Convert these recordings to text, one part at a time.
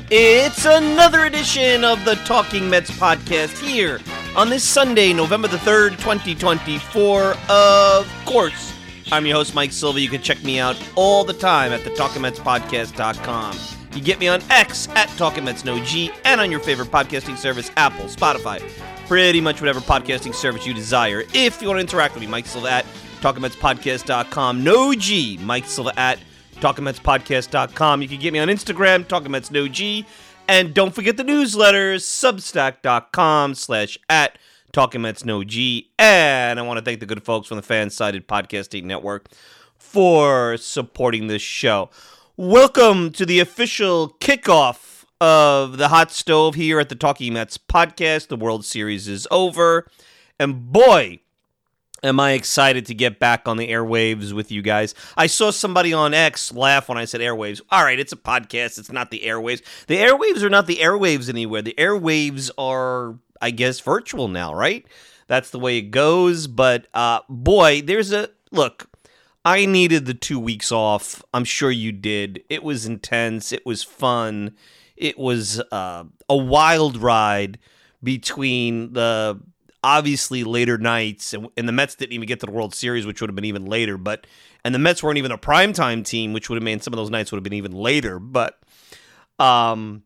It's another edition of the Talking Mets podcast here on this Sunday, November the 3rd, 2024. Of course, I'm your host, Mike Silva. You can check me out all the time at thetalkingmetspodcast.com. You get me on X at TalkingMetsNoG and on your favorite podcasting service, Apple, Spotify, pretty much whatever podcasting service you desire. If you want to interact with me, Mike Silva at TalkingMetsPodcast.com. No G, Mike Silva at TalkingMetsPodcast.com. You can get me on Instagram, TalkingMetsNoG. And don't forget the newsletters, Substack.com/at TalkingMetsNoG. And I want to thank the good folks from the Fansided Podcasting Network for supporting this show. Welcome to the official kickoff of the hot stove here at the Talking Mets podcast. The World Series is over. And boy, am I excited to get back on the airwaves with you guys. I saw somebody on X laugh when I said airwaves. All right, it's a podcast. It's not the airwaves. The airwaves are not the airwaves anywhere. The airwaves are, I guess, virtual now, right? That's the way it goes. But boy, look, I needed the 2 weeks off. I'm sure you did. It was intense. It was fun. It was a wild ride between the obviously later nights, and the Mets didn't even get to the World Series, which would have been even later. And the Mets weren't even a primetime team, which would have meant some of those nights would have been even later. But the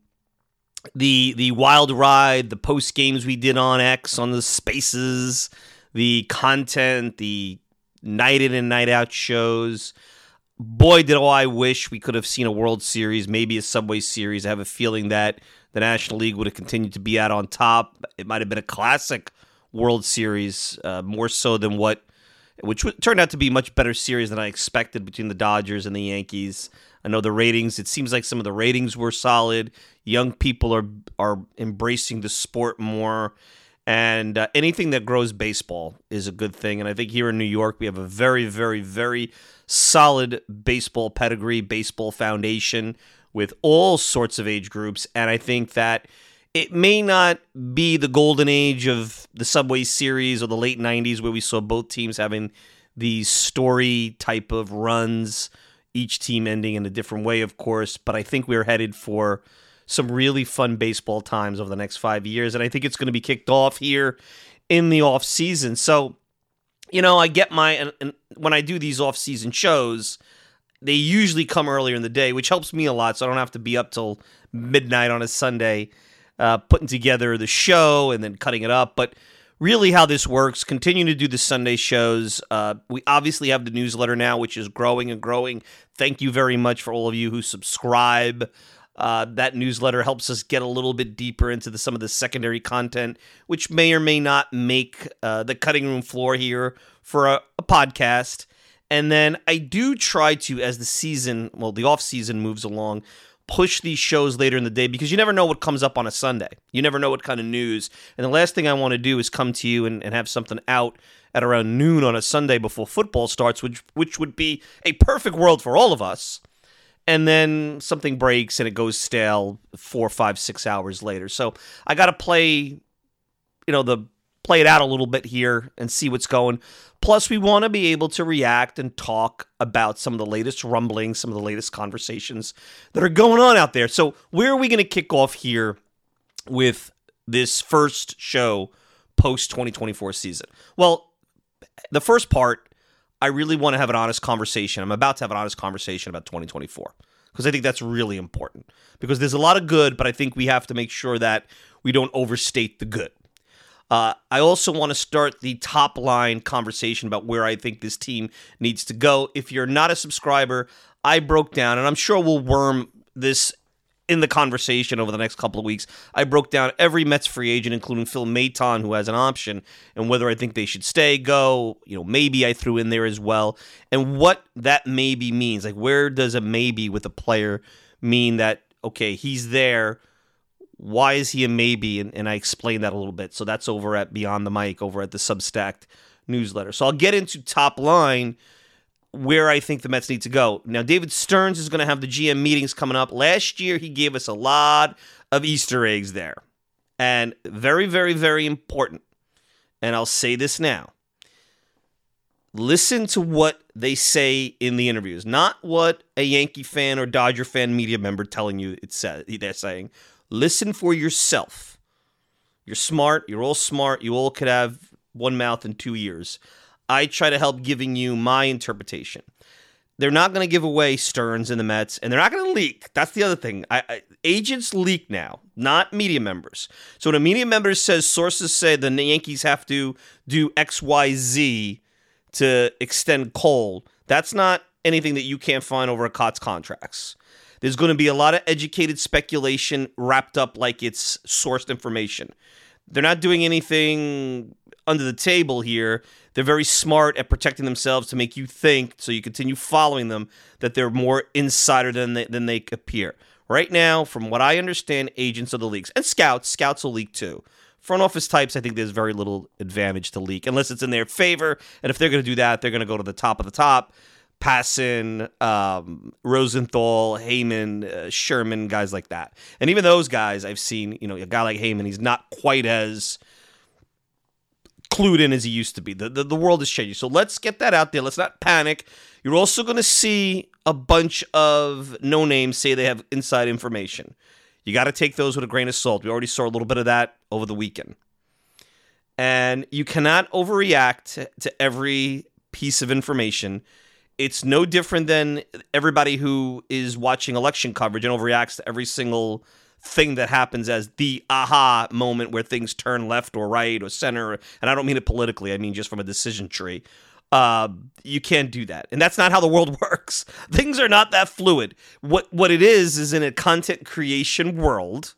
wild ride, the post games we did on X, on the Spaces, the content, the night in and night out shows. Boy, did I wish we could have seen a World Series, maybe a Subway Series. I have a feeling that the National League would have continued to be out on top. It might have been a classic World Series, more so than which turned out to be a much better series than I expected between the Dodgers and the Yankees. I know the ratings, it seems like some of the ratings were solid. Young people are embracing the sport more. And anything that grows baseball is a good thing. And I think here in New York, we have a very, very, very solid baseball pedigree, baseball foundation with all sorts of age groups. And I think that it may not be the golden age of the Subway Series or the late 90s where we saw both teams having these story type of runs, each team ending in a different way, of course. But I think we're headed for some really fun baseball times over the next 5 years. And I think it's going to be kicked off here in the off season. So, I get and when I do these off season shows, they usually come earlier in the day, which helps me a lot. So I don't have to be up till midnight on a Sunday, putting together the show and then cutting it up. But really how this works, continue to do the Sunday shows. We obviously have the newsletter now, which is growing and growing. Thank you very much for all of you who subscribe. That newsletter helps us get a little bit deeper into some of the secondary content, which may or may not make the cutting room floor here for a podcast. And then I do try to, as the off season moves along, push these shows later in the day because you never know what comes up on a Sunday. You never know what kind of news. And the last thing I want to do is come to you and have something out at around noon on a Sunday before football starts, which would be a perfect world for all of us. And then something breaks and it goes stale 4, 5, 6 hours later. So I got to play it out a little bit here and see what's going. Plus, we want to be able to react and talk about some of the latest rumblings, some of the latest conversations that are going on out there. So where are we going to kick off here with this first show post-2024 season? Well, the first part, I really want to have an honest conversation. I'm about to have an honest conversation about 2024 because I think that's really important because there's a lot of good, but I think we have to make sure that we don't overstate the good. I also want to start the top line conversation about where I think this team needs to go. If you're not a subscriber, I broke down, and I'm sure we'll worm this in the conversation over the next couple of weeks. I broke down every Mets free agent, including Phil Maton, who has an option, and whether I think they should stay, go, maybe I threw in there as well, and what that maybe means. Like, where does a maybe with a player mean that, okay, he's there, why is he a maybe? And I explained that a little bit. So that's over at Beyond the Mic, over at the Substack newsletter. So I'll get into top line where I think the Mets need to go. Now, David Stearns is going to have the GM meetings coming up. Last year, he gave us a lot of Easter eggs there. And very, very, very important. And I'll say this now. listen to what they say in the interviews, not what a Yankee fan or Dodger fan media member telling you they're saying. Listen for yourself. You're smart. You're all smart. You all could have one mouth and two ears. I try to help giving you my interpretation. They're not going to give away Stearns and the Mets, and they're not going to leak. That's the other thing. Agents leak now, not media members. So when a media member says, sources say the Yankees have to do X, Y, Z to extend Cole, that's not anything that you can't find over Cott's contracts. There's going to be a lot of educated speculation wrapped up like it's sourced information. They're not doing anything under the table here. They're very smart at protecting themselves to make you think, so you continue following them, that they're more insider than they appear. Right now, from what I understand, agents of the leagues, and scouts will leak too. Front office types, I think there's very little advantage to leak, unless it's in their favor. And if they're going to do that, they're going to go to the top of the top. Passan, Rosenthal, Heyman, Sherman, guys like that. And even those guys I've seen, a guy like Heyman, he's not quite as clued in as he used to be. The world is changing. So let's get that out there. Let's not panic. You're also going to see a bunch of no-names say they have inside information. You got to take those with a grain of salt. We already saw a little bit of that over the weekend. And you cannot overreact to every piece of information. It's no different than everybody who is watching election coverage and overreacts to every single thing that happens as the aha moment where things turn left or right or center. And I don't mean it politically. I mean just from a decision tree. You can't do that. And that's not how the world works. Things are not that fluid. What it is in a content creation world,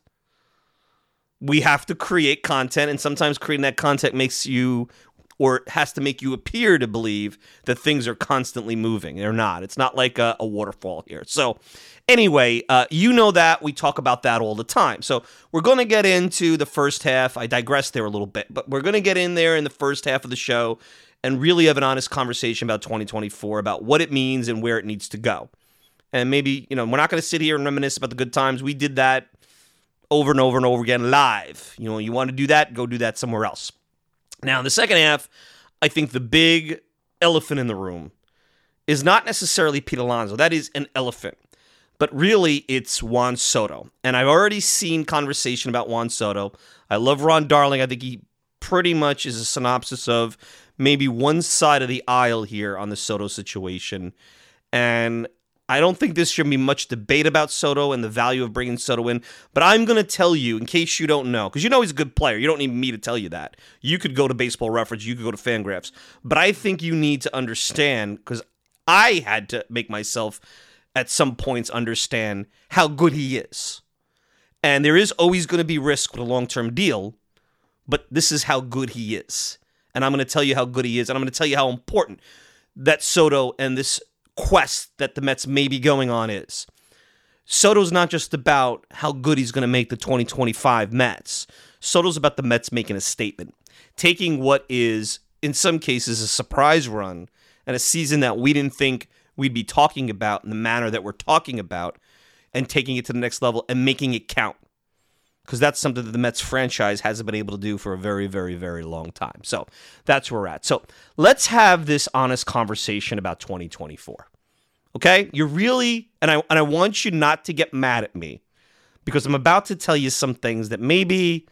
we have to create content, and sometimes creating that content makes you, or has to make you appear to believe that things are constantly moving. They're not. It's not like a waterfall here. So anyway, that. We talk about that all the time. So we're going to get into the first half. I digress there a little bit, but we're going to get in there in the first half of the show and really have an honest conversation about 2024, about what it means and where it needs to go. And maybe, we're not going to sit here and reminisce about the good times. We did that over and over and over again live. You want to do that, go do that somewhere else. Now, in the second half, I think the big elephant in the room is not necessarily Pete Alonso. That is an elephant. But really, it's Juan Soto. And I've already seen conversation about Juan Soto. I love Ron Darling. I think he pretty much is a synopsis of maybe one side of the aisle here on the Soto situation. And I don't think this should be much debate about Soto and the value of bringing Soto in. But I'm going to tell you, in case you don't know, because he's a good player. You don't need me to tell you that. You could go to Baseball Reference. You could go to Fangraphs. But I think you need to understand, because I had to make myself at some points understand how good he is. And there is always going to be risk with a long-term deal, but this is how good he is. And I'm going to tell you how good he is, and I'm going to tell you how important that Soto and this quest that the Mets may be going on is. Soto's not just about how good he's going to make the 2025 Mets. Soto's about the Mets making a statement, taking what is, in some cases, a surprise run and a season that we didn't think we'd be talking about in the manner that we're talking about, and taking it to the next level and making it count. Because that's something that the Mets franchise hasn't been able to do for a very, very, very long time. So that's where we're at. So let's have this honest conversation about 2024. Okay? You're really, and I want you not to get mad at me, because I'm about to tell you some things that maybe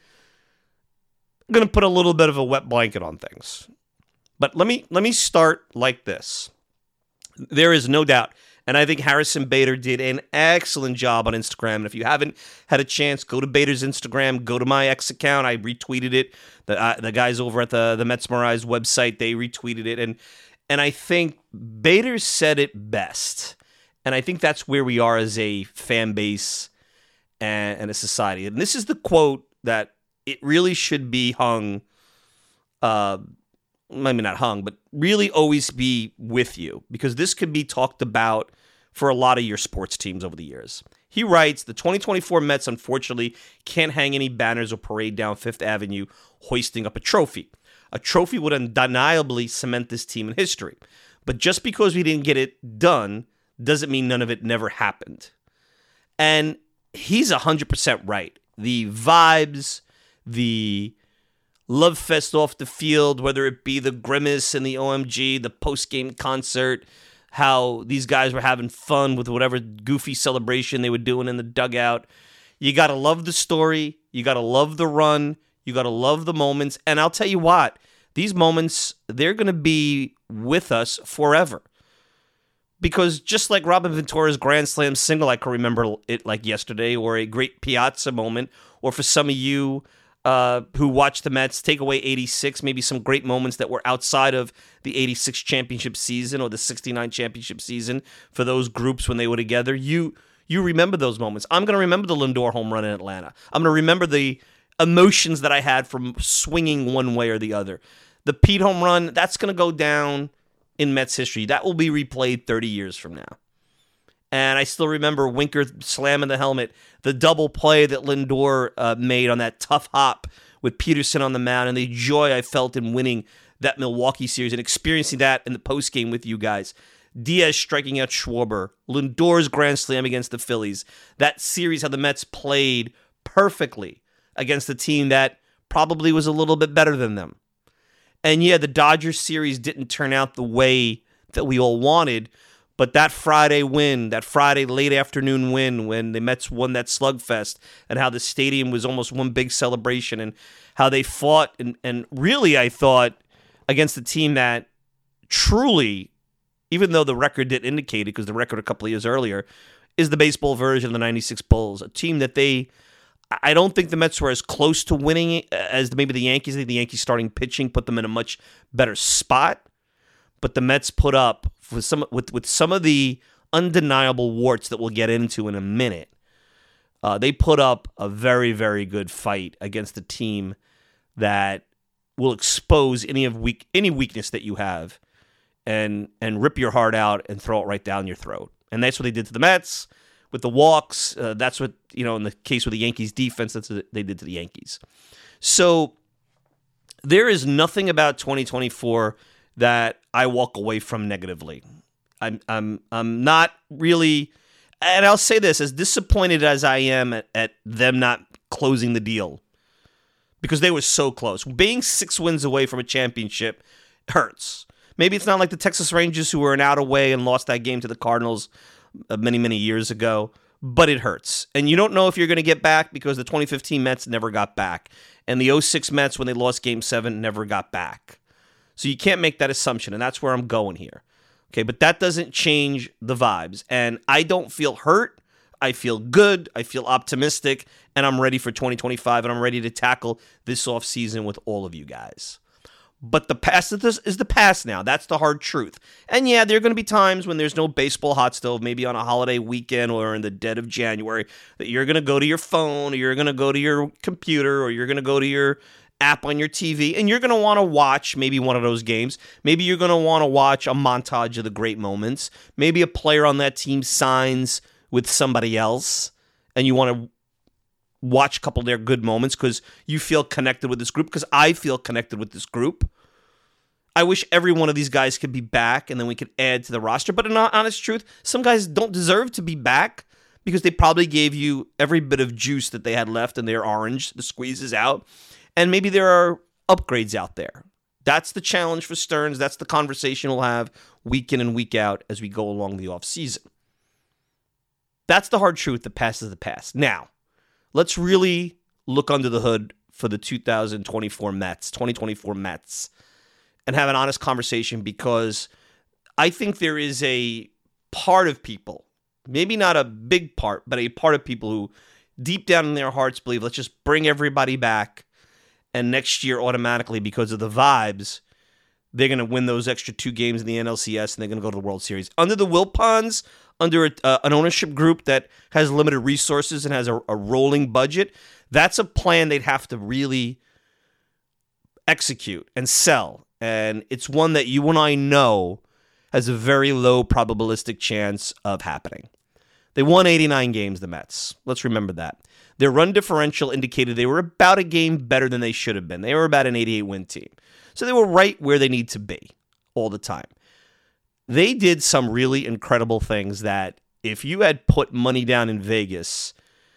I'm going to put a little bit of a wet blanket on things. But let me start like this. There is no doubt, and I think Harrison Bader did an excellent job on Instagram. And if you haven't had a chance, go to Bader's Instagram, go to my X account. I retweeted it. The guys over at the Metsmerized website, they retweeted it. And I think Bader said it best. And I think that's where we are as a fan base and a society. And this is the quote that it really should be hung, maybe not hung, but really always be with you, because this could be talked about for a lot of your sports teams over the years. He writes, the 2024 Mets unfortunately can't hang any banners or parade down Fifth Avenue hoisting up a trophy. A trophy would undeniably cement this team in history. But just because we didn't get it done doesn't mean none of it never happened. And he's 100% right. The vibes, the love fest off the field, whether it be the Grimace and the OMG, the post-game concert, how these guys were having fun with whatever goofy celebration they were doing in the dugout. You got to love the story. You got to love the run. You got to love the moments. And I'll tell you what, these moments, they're going to be with us forever. Because just like Robin Ventura's Grand Slam single, I can remember it like yesterday, or a great Piazza moment, or for some of you who watched the Mets take away 86, maybe some great moments that were outside of the 86 championship season or the 69 championship season for those groups when they were together. You remember those moments. I'm going to remember the Lindor home run in Atlanta. I'm going to remember the emotions that I had from swinging one way or the other. The Pete home run, that's going to go down in Mets history. That will be replayed 30 years from now. And I still remember Winker slamming the helmet, the double play that Lindor made on that tough hop with Peterson on the mound, and the joy I felt in winning that Milwaukee series and experiencing that in the postgame with you guys. Diaz striking out Schwarber, Lindor's grand slam against the Phillies. That series, how the Mets played perfectly against a team that probably was a little bit better than them. And yeah, the Dodgers series didn't turn out the way that we all wanted, but that Friday win, that Friday late afternoon win when the Mets won that slugfest, and how the stadium was almost one big celebration, and how they fought, and really I thought against a team that truly, even though the record didn't indicate it, because the record a couple of years earlier, is the baseball version of the 96 Bulls, a team that I don't think the Mets were as close to winning as maybe the Yankees. I think the Yankees starting pitching put them in a much better spot. But the Mets put up with some of the undeniable warts that we'll get into in a minute. They put up a very, very good fight against a team that will expose any weakness that you have and rip your heart out and throw it right down your throat. And that's what they did to the Mets. With the walks, that's what, in the case with the Yankees defense, that's what they did to the Yankees. So there is nothing about 2024 that I walk away from negatively. I'm not really, and I'll say this, as disappointed as I am at them not closing the deal, because they were so close. Being 6 wins away from a championship hurts. Maybe it's not like the Texas Rangers, who were an out away and lost that game to the Cardinals many, many years ago, but it hurts. And you don't know if you're going to get back, because the 2015 Mets never got back. And the 06 Mets, when they lost Game 7, never got back. So you can't make that assumption, and that's where I'm going here. Okay, but that doesn't change the vibes. And I don't feel hurt. I feel good. I feel optimistic, and I'm ready for 2025, and I'm ready to tackle this offseason with all of you guys. But the past is the past now. That's the hard truth. And yeah, there are going to be times when there's no baseball hot stove, maybe on a holiday weekend or in the dead of January, that you're going to go to your phone, or you're going to go to your computer, or you're going to go to your app on your TV, and you're going to want to watch maybe one of those games. Maybe you're going to want to watch a montage of the great moments. Maybe a player on that team signs with somebody else, and you want to watch a couple of their good moments because you feel connected with this group, because I feel connected with this group. I wish every one of these guys could be back, and then we could add to the roster. But in all honest truth, some guys don't deserve to be back, because they probably gave you every bit of juice that they had left in their orange. The squeeze is out. And maybe there are upgrades out there. That's the challenge for Stearns. That's the conversation we'll have week in and week out as we go along the offseason. That's the hard truth. The past is the past. Now, let's really look under the hood for the 2024 Mets, and have an honest conversation, because I think there is a part of people, maybe not a big part, but a part of people who deep down in their hearts believe, let's just bring everybody back, and next year automatically, because of the vibes, they're going to win those extra 2 games in the NLCS, and they're going to go to the World Series. Under the Wilpons, under an ownership group that has limited resources and has a rolling budget, that's a plan they'd have to really execute and sell. And it's one that you and I know has a very low probabilistic chance of happening. They won 89 games, the Mets. Let's remember that. Their run differential indicated they were about a game better than they should have been. They were about an 88-win team. So they were right where they need to be all the time. They did some really incredible things that if you had put money down in Vegas,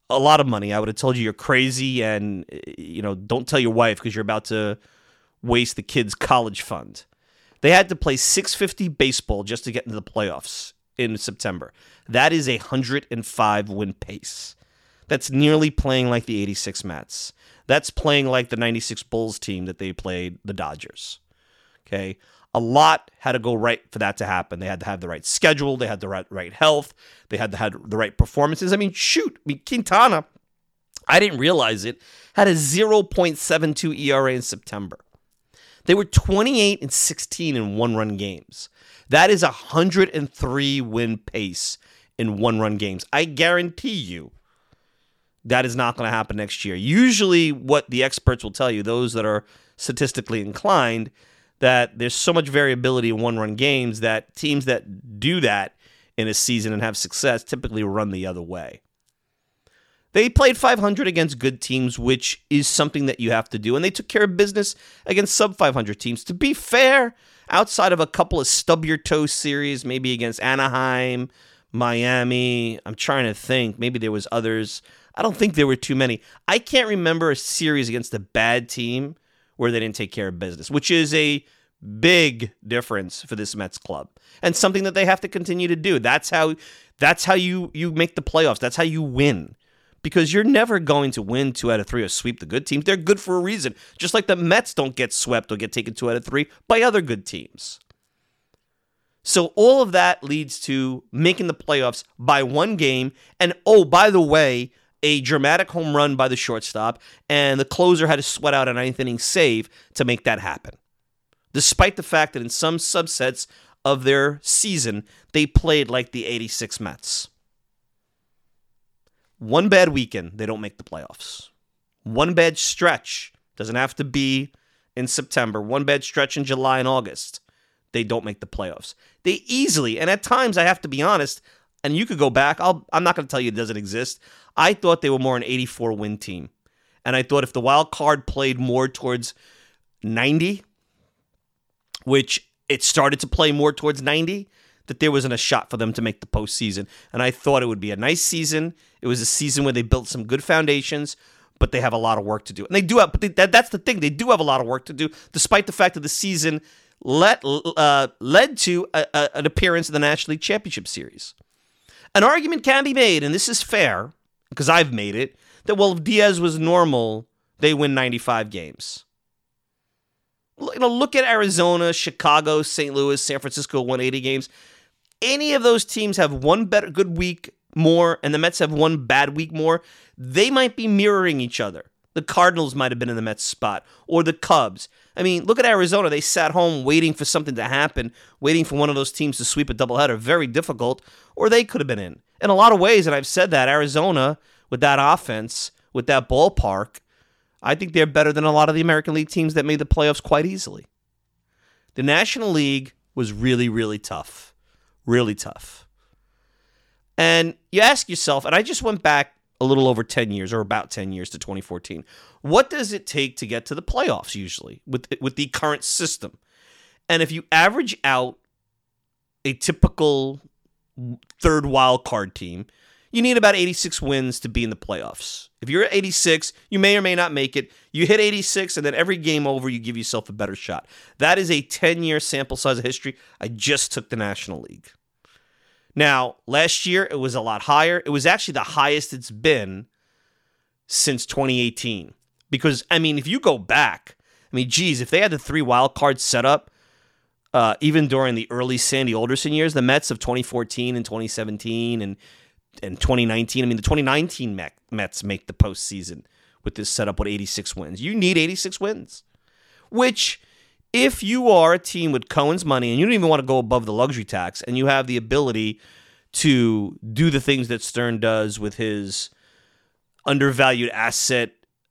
a lot of money. I would have told you you're crazy and, don't tell your wife because you're about to waste the kid's college fund. They had to play 650 baseball just to get into the playoffs in September. That is a 105 win pace. That's nearly playing like the 86 Mets. That's playing like the 96 Bulls team that they played, the Dodgers. Okay? A lot had to go right for that to happen. They had to have the right schedule. They had the right health. They had to have the right performances. Quintana, I didn't realize it, had a 0.72 ERA in September. They were 28-16 in one-run games. That is a 103 win pace in one-run games. I guarantee you that is not going to happen next year. Usually what the experts will tell you, those that are statistically inclined, that there's so much variability in one-run games that teams that do that in a season and have success typically run the other way. They played 500 against good teams, which is something that you have to do, and they took care of business against sub-500 teams. To be fair, outside of a couple of stub-your-toe series, maybe against Anaheim, Miami, I'm trying to think, maybe there was others. I don't think there were too many. I can't remember a series against a bad team where they didn't take care of business, which is a big difference for this Mets club and something that they have to continue to do. That's how you make the playoffs. That's how you win, because you're never going to win 2 out of 3 or sweep the good teams. They're good for a reason, just like the Mets don't get swept or get taken 2 out of 3 by other good teams. So all of that leads to making the playoffs by one game. And oh, by the way, a dramatic home run by the shortstop, and the closer had to sweat out a 9th inning save to make that happen. Despite the fact that in some subsets of their season, they played like the 86 Mets. One bad weekend, they don't make the playoffs. One bad stretch, doesn't have to be in September, one bad stretch in July and August, they don't make the playoffs. They easily, and at times, I have to be honest, and you could go back, I'm not going to tell you it doesn't exist. I thought they were more an 84-win team. And I thought if the wild card played more towards 90, which it started to play more towards 90, that there wasn't a shot for them to make the postseason. And I thought it would be a nice season. It was a season where they built some good foundations, but they have a lot of work to do. And they do have, but that's the thing. They do have a lot of work to do, despite the fact that the season led to an appearance in the National League Championship Series. An argument can be made, and this is fair, because I've made it, that, well, if Diaz was normal, they win 95 games. Look at Arizona, Chicago, St. Louis, San Francisco, 180 games. Any of those teams have one good week more, and the Mets have one bad week more. They might be mirroring each other. The Cardinals might have been in the Mets spot, or the Cubs. I mean, look at Arizona. They sat home waiting for something to happen, waiting for one of those teams to sweep a doubleheader. Very difficult, or they could have been in. In a lot of ways, and I've said that, Arizona, with that offense, with that ballpark, I think they're better than a lot of the American League teams that made the playoffs quite easily. The National League was really, really tough. Really tough. And you ask yourself, and I just went back a little over 10 years, or about 10 years, to 2014. What does it take to get to the playoffs usually with the current system? And if you average out a typical third wild card team, you need about 86 wins to be in the playoffs. If you're at 86, you may or may not make it. You hit 86, and then every game over, you give yourself a better shot. That is a 10-year sample size of history. I just took the National League. Now, last year, it was a lot higher. It was actually the highest it's been since 2018. Because, I mean, if you go back, if they had the 3 wild cards set up, even during the early Sandy Alderson years, the Mets of 2014 and 2017 and 2019, the 2019 Mets make the postseason with this setup with 86 wins. You need 86 wins, which, if you are a team with Cohen's money and you don't even want to go above the luxury tax and you have the ability to do the things that Stern does with his undervalued asset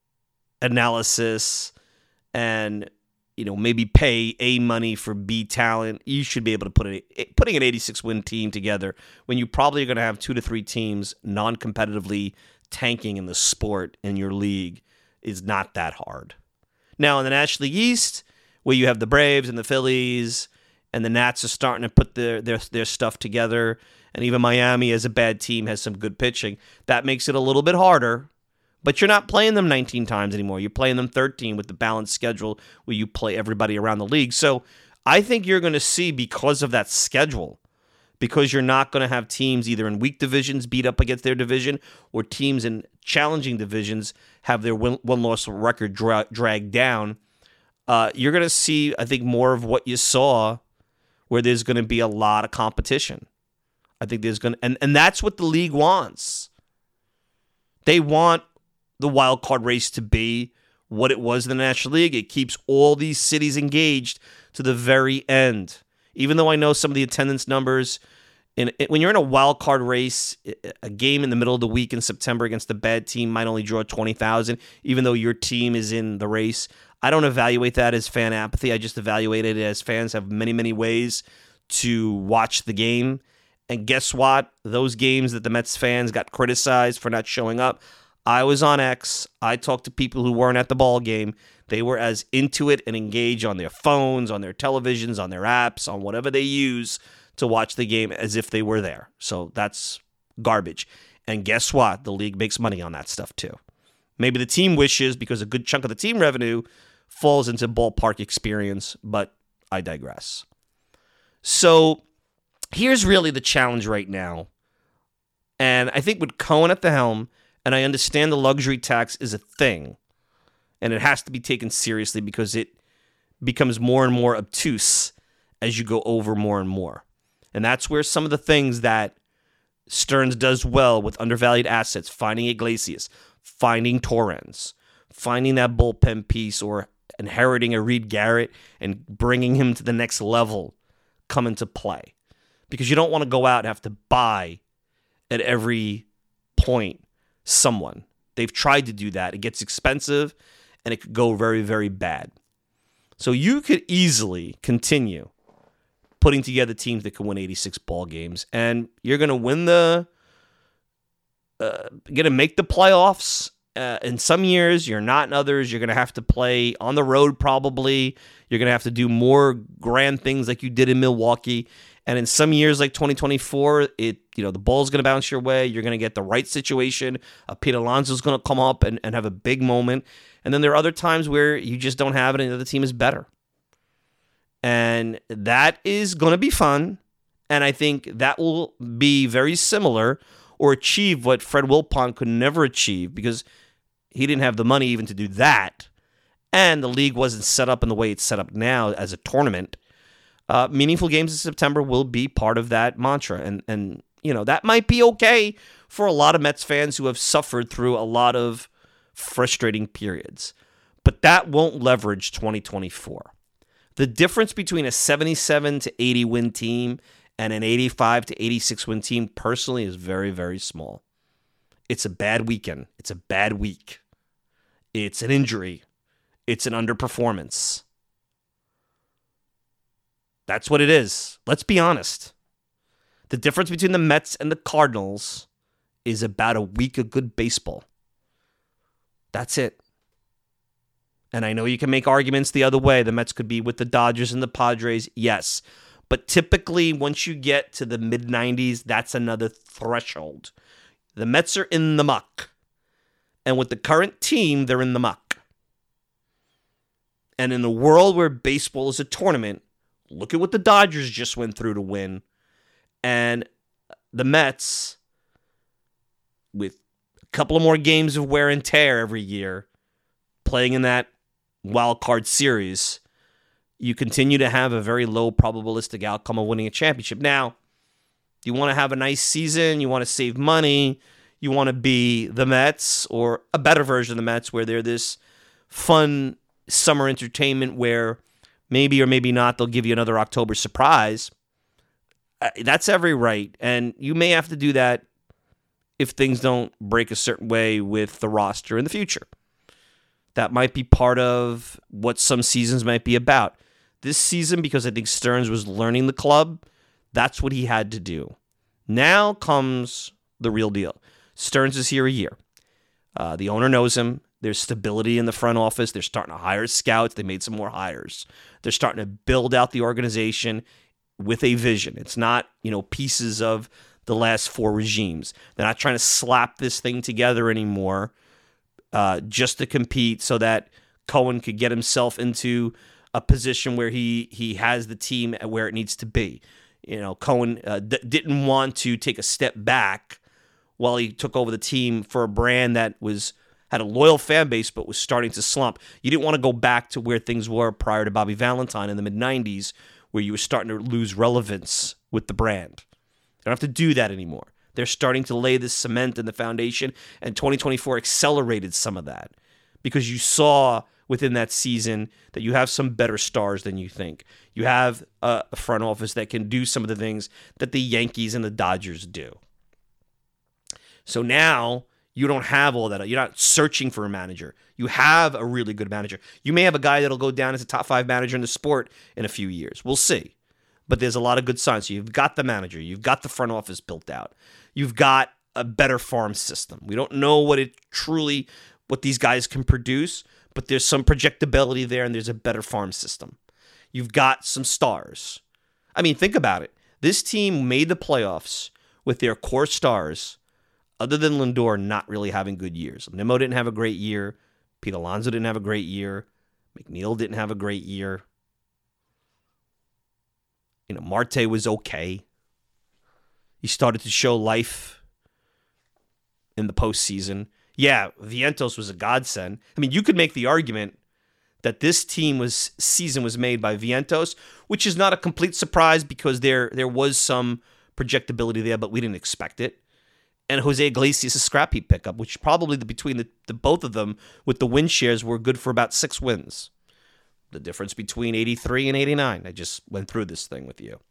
analysis and, maybe pay A money for B talent, you should be able to putting an 86-win team together when you probably are going to have 2 to 3 teams non-competitively tanking in the sport in your league is not that hard. Now, in the National League East, where you have the Braves and the Phillies and the Nats are starting to put their stuff together, and even Miami as a bad team has some good pitching. That makes it a little bit harder, but you're not playing them 19 times anymore. You're playing them 13 with the balanced schedule where you play everybody around the league. So I think you're going to see, because of that schedule, because you're not going to have teams either in weak divisions beat up against their division or teams in challenging divisions have their win-loss record dragged down, you're going to see, I think, more of what you saw where there's going to be a lot of competition. I think there's going to, and that's what the league wants. They want the wild card race to be what it was in the National League. It keeps all these cities engaged to the very end. Even though I know some of the attendance numbers, when you're in a wild card race, a game in the middle of the week in September against a bad team might only draw 20,000, even though your team is in the race. I don't evaluate that as fan apathy. I just evaluate it as fans have many, many ways to watch the game. And guess what? Those games that the Mets fans got criticized for not showing up, I was on X. I talked to people who weren't at the ball game. They were as into it and engaged on their phones, on their televisions, on their apps, on whatever they use to watch the game as if they were there. So that's garbage. And guess what? The league makes money on that stuff too. Maybe the team wishes, because a good chunk of the team revenue falls into ballpark experience, but I digress. So here's really the challenge right now. And I think with Cohen at the helm, and I understand the luxury tax is a thing, and it has to be taken seriously because it becomes more and more obtuse as you go over more and more. And that's where some of the things that Stearns does well with undervalued assets, finding Iglesias, finding Torrens, finding that bullpen piece, or inheriting a Reed Garrett and bringing him to the next level, come into play. Because you don't want to go out and have to buy at every point someone. They've tried to do that. It gets expensive, and it could go very, very bad. So you could easily continue putting together teams that can win 86 ball games, and you're going to win going to make the playoffs. In some years, you're not. In others, you're going to have to play on the road probably. You're going to have to do more grand things like you did in Milwaukee. And in some years, like 2024, the ball's going to bounce your way. You're going to get the right situation. Pete Alonso's going to come up and have a big moment. And then there are other times where you just don't have it and the other team is better. And that is going to be fun. And I think that will be very similar or achieve what Fred Wilpon could never achieve because he didn't have the money even to do that. And the league wasn't set up in the way it's set up now as a tournament. Meaningful games in September will be part of that mantra. And that might be okay for a lot of Mets fans who have suffered through a lot of frustrating periods. But that won't leverage 2024. The difference between a 77 to 80 win team and an 85 to 86 win team personally is very, very small. It's a bad weekend. It's a bad week. It's an injury. It's an underperformance. That's what it is. Let's be honest. The difference between the Mets and the Cardinals is about a week of good baseball. That's it. And I know you can make arguments the other way. The Mets could be with the Dodgers and the Padres. Yes. But typically, once you get to the mid-90s, that's another threshold. The Mets are in the muck. And with the current team, they're in the muck. And in a world where baseball is a tournament, look at what the Dodgers just went through to win. And the Mets, with a couple of more games of wear and tear every year, playing in that wild card series, you continue to have a very low probabilistic outcome of winning a championship. Now, you want to have a nice season, you want to save money, you want to be the Mets or a better version of the Mets where they're this fun summer entertainment where maybe or maybe not they'll give you another October surprise. That's every right. And you may have to do that if things don't break a certain way with the roster in the future. That might be part of what some seasons might be about. This season, because I think Stearns was learning the club, that's what he had to do. Now comes the real deal. Stearns is here a year. The owner knows him. There's stability in the front office. They're starting to hire scouts. They made some more hires. They're starting to build out the organization. with a vision. It's not, pieces of the last 4 regimes. They're not trying to slap this thing together anymore just to compete so that Cohen could get himself into a position where he has the team where it needs to be. Cohen didn't want to take a step back while he took over the team for a brand that had a loyal fan base but was starting to slump. You didn't want to go back to where things were prior to Bobby Valentine in the mid-'90s, where you were starting to lose relevance with the brand. They don't have to do that anymore. They're starting to lay the cement and the foundation, and 2024 accelerated some of that because you saw within that season that you have some better stars than you think. You have a front office that can do some of the things that the Yankees and the Dodgers do. So now you don't have all that. You're not searching for a manager. You have a really good manager. You may have a guy that'll go down as a top 5 manager in the sport in a few years. We'll see. But there's a lot of good signs. So you've got the manager. You've got the front office built out. You've got a better farm system. We don't know what these guys can produce, but there's some projectability there, and there's a better farm system. You've got some stars. I mean, think about it. This team made the playoffs with their core stars, other than Lindor not really having good years. Nimmo didn't have a great year. Pete Alonso didn't have a great year. McNeil didn't have a great year. Marte was okay. He started to show life in the postseason. Yeah, Vientos was a godsend. I mean, you could make the argument that this season was made by Vientos, which is not a complete surprise because there was some projectability there, but we didn't expect it. And Jose Iglesias, a scrap heap pickup, which probably between the both of them with the win shares were good for about 6 wins. The difference between 83 and 89. I just went through this thing with you.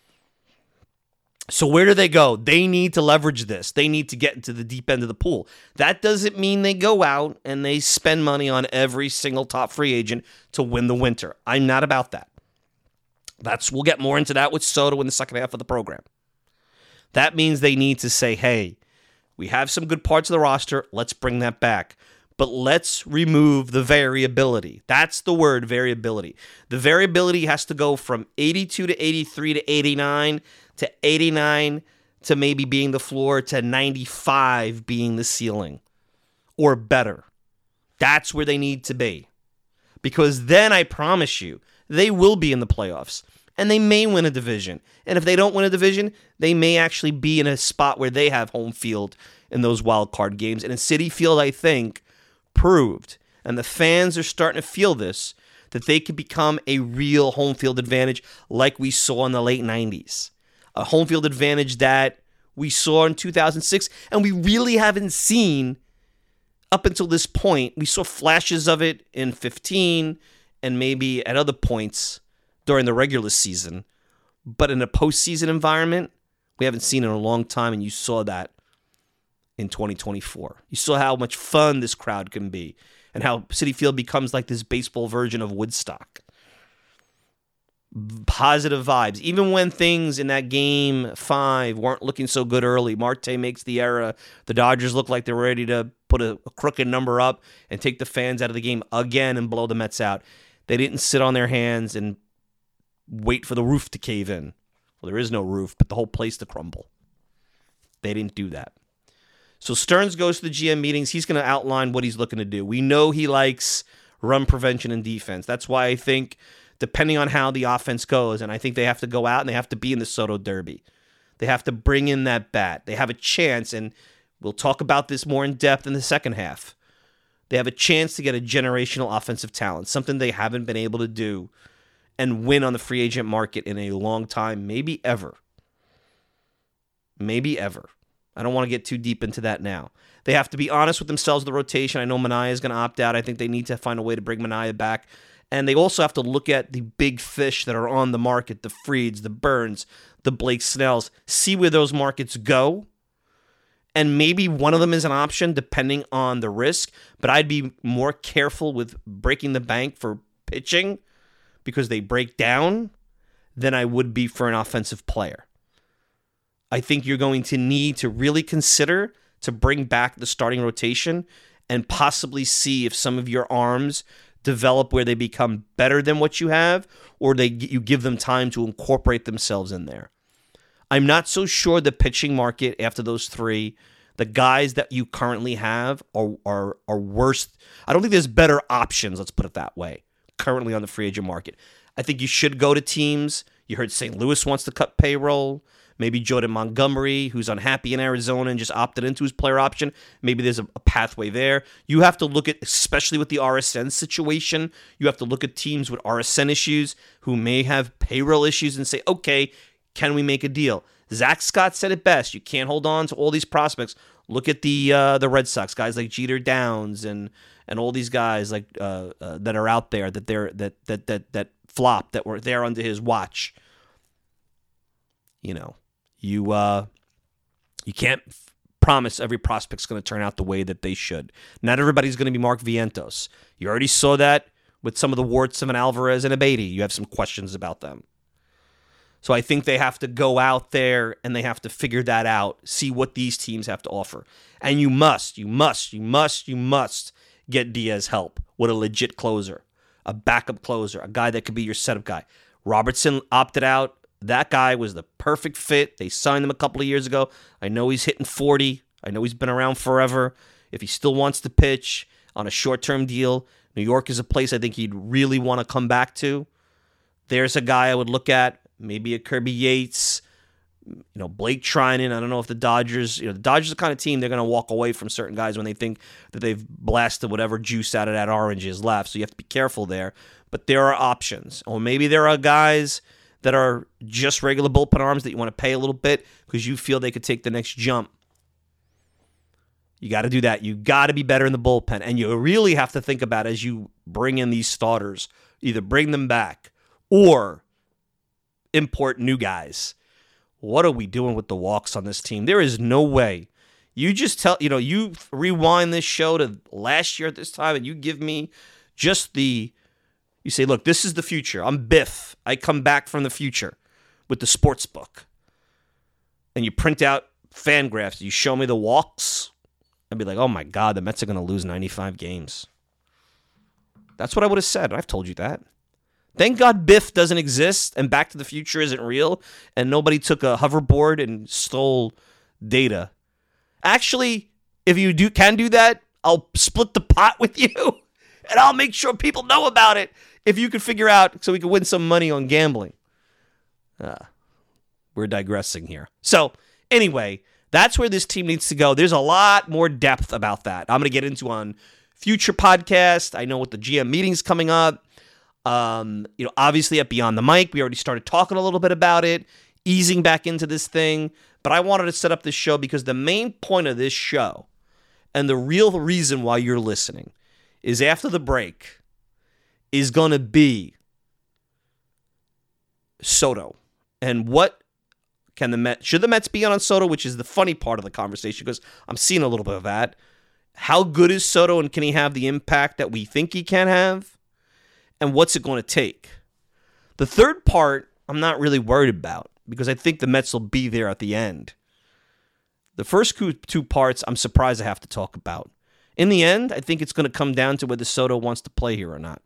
So where do they go? They need to leverage this. They need to get into the deep end of the pool. That doesn't mean they go out and they spend money on every single top free agent to win the winter. I'm not about that. We'll get more into that with Soto in the second half of the program. That means they need to say, hey, we have some good parts of the roster. Let's bring that back. But let's remove the variability. That's the word, variability. The variability has to go from 82 to 83 to 89 to 89 to maybe being the floor to 95 being the ceiling or better. That's where they need to be. Because then I promise you, they will be in the playoffs and they may win a division. And if they don't win a division, they may actually be in a spot where they have home field in those wild card games. And in Citi Field, I think, proved, and the fans are starting to feel this, that they could become a real home field advantage like we saw in the late 90s. A home field advantage that we saw in 2006, and we really haven't seen up until this point. We saw flashes of it in 15 and maybe at other points during the regular season. But in a postseason environment, we haven't seen it in a long time, and you saw that in 2024. You saw how much fun this crowd can be and how Citi Field becomes like this baseball version of Woodstock. Positive vibes. Even when things in that game 5 weren't looking so good early, Marte makes the error. The Dodgers look like they're ready to put a crooked number up and take the fans out of the game again and blow the Mets out. They didn't sit on their hands and wait for the roof to cave in. Well, there is no roof, but the whole place to crumble. They didn't do that. So Stearns goes to the GM meetings. He's going to outline what he's looking to do. We know he likes run prevention and defense. That's why I think, depending on how the offense goes, and I think they have to go out and they have to be in the Soto Derby. They have to bring in that bat. They have a chance, and we'll talk about this more in depth in the second half. They have a chance to get a generational offensive talent, something they haven't been able to do and win on the free agent market in a long time, maybe ever. Maybe ever. I don't want to get too deep into that now. They have to be honest with themselves with the rotation. I know Manaea is going to opt out. I think they need to find a way to bring Manaea back. And they also have to look at the big fish that are on the market, the Frieds, the Burns, the Blake Snells, see where those markets go. And maybe one of them is an option depending on the risk. But I'd be more careful with breaking the bank for pitching because they break down than I would be for an offensive player. I think you're going to need to really consider to bring back the starting rotation and possibly see if some of your arms develop where they become better than what you have, or you give them time to incorporate themselves in there. I'm not so sure the pitching market after those three, the guys that you currently have are worse. I don't think there's better options, let's put it that way, currently on the free agent market. I think you should go to teams. You heard St. Louis wants to cut payroll. Maybe Jordan Montgomery, who's unhappy in Arizona and just opted into his player option. Maybe there's a pathway there. You have to look at, especially with the RSN situation, you have to look at teams with RSN issues who may have payroll issues and say, okay, can we make a deal? Zach Scott said it best. You can't hold on to all these prospects. Look at the Red Sox, guys like Jeter Downs and all these guys like that are out there that flopped, that were there under his watch. You know, you can't promise every prospect's going to turn out the way that they should. Not everybody's going to be Mark Vientos. You already saw that with some of the warts of an Alvarez and a Beatty. You have some questions about them. So I think they have to go out there and they have to figure that out, see what these teams have to offer. And you must get Diaz help with a legit closer, a backup closer, a guy that could be your setup guy. Robertson opted out. That guy was the perfect fit. They signed him a couple of years ago. I know he's hitting 40. I know he's been around forever. If he still wants to pitch on a short-term deal, New York is a place I think he'd really want to come back to. There's a guy I would look at. Maybe a Kirby Yates, Blake Trinan. I don't know if the Dodgers are the kind of team they're going to walk away from certain guys when they think that they've blasted whatever juice out of that orange is left. So you have to be careful there. But there are options. Or maybe there are guys that are just regular bullpen arms that you want to pay a little bit because you feel they could take the next jump. You got to do that. You got to be better in the bullpen. And you really have to think about as you bring in these starters, either bring them back or import new guys. What are we doing with the walks on this team? There is no way. You just you rewind this show to last year at this time and you give me just you say, look, this is the future. I'm Biff. I come back from the future with the sports book. And you print out fan graphs. You show me the walks. I'd be like, oh my God, the Mets are going to lose 95 games. That's what I would have said. I've told you that. Thank God Biff doesn't exist and Back to the Future isn't real and nobody took a hoverboard and stole data. Actually, if you can do that, I'll split the pot with you and I'll make sure people know about it if you can figure out so we can win some money on gambling. We're digressing here. So anyway, that's where this team needs to go. There's a lot more depth about that. I'm going to get into on future podcast. I know with the GM meetings coming up. Obviously at Beyond the Mic, we already started talking a little bit about it, easing back into this thing. But I wanted to set up this show because the main point of this show and the real reason why you're listening is after the break is going to be Soto. And what can the Mets, should the Mets be on Soto, which is the funny part of the conversation because I'm seeing a little bit of that. How good is Soto and can he have the impact that we think he can have? And what's it going to take? The third part, I'm not really worried about because I think the Mets will be there at the end. The first two parts, I'm surprised I have to talk about. In the end, I think it's going to come down to whether Soto wants to play here or not.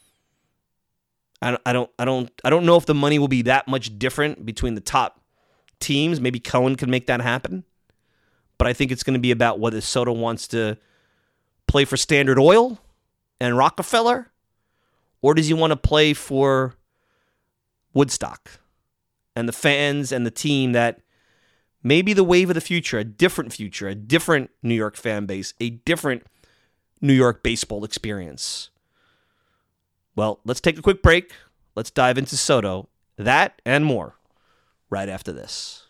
I don't know if the money will be that much different between the top teams. Maybe Cohen can make that happen. But I think it's going to be about whether Soto wants to play for Standard Oil and Rockefeller, or does he want to play for Woodstock and the fans and the team that may be the wave of the future, a different New York fan base, a different New York baseball experience. Well, let's take a quick break. Let's dive into Soto, that and more right after this.